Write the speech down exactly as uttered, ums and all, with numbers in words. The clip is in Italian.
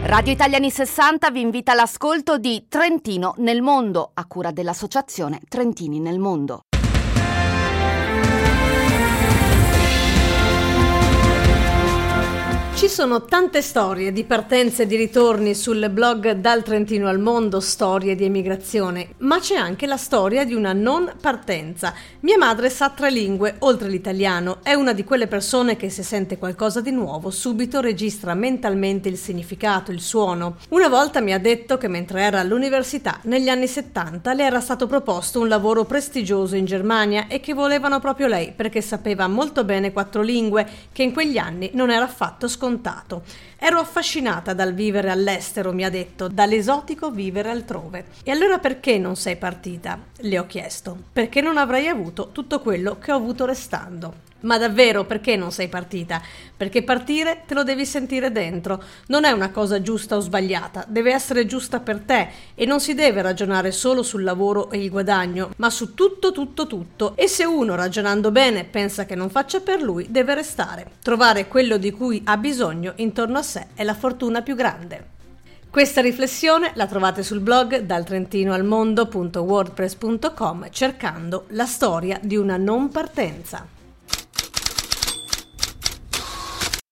Radio Italiani sessanta vi invita all'ascolto di Trentino nel mondo, a cura dell'associazione Trentini nel Mondo. Ci sono tante storie di partenze e di ritorni sul blog Dal Trentino al Mondo, storie di emigrazione, ma c'è anche la storia di una non partenza. Mia madre sa tre lingue, oltre l'italiano, è una di quelle persone che se sente qualcosa di nuovo subito registra mentalmente il significato, il suono. Una volta mi ha detto che mentre era all'università, negli anni settanta, le era stato proposto un lavoro prestigioso in Germania e che volevano proprio lei perché sapeva molto bene quattro lingue, che in quegli anni non era affatto scontato. Ero affascinata dal vivere all'estero, mi ha detto, dall'esotico vivere altrove. E allora perché non sei partita? Le ho chiesto. Perché non avrei avuto tutto quello che ho avuto restando. Ma davvero perché non sei partita? Perché partire te lo devi sentire dentro. Non è una cosa giusta o sbagliata, deve essere giusta per te e non si deve ragionare solo sul lavoro e il guadagno, ma su tutto, tutto, tutto. E se uno, ragionando bene, pensa che non faccia per lui, deve restare. Trovare quello di cui ha bisogno intorno a sé è la fortuna più grande. Questa riflessione la trovate sul blog dal trentino al mondo punto wordpress punto com cercando la storia di una non partenza.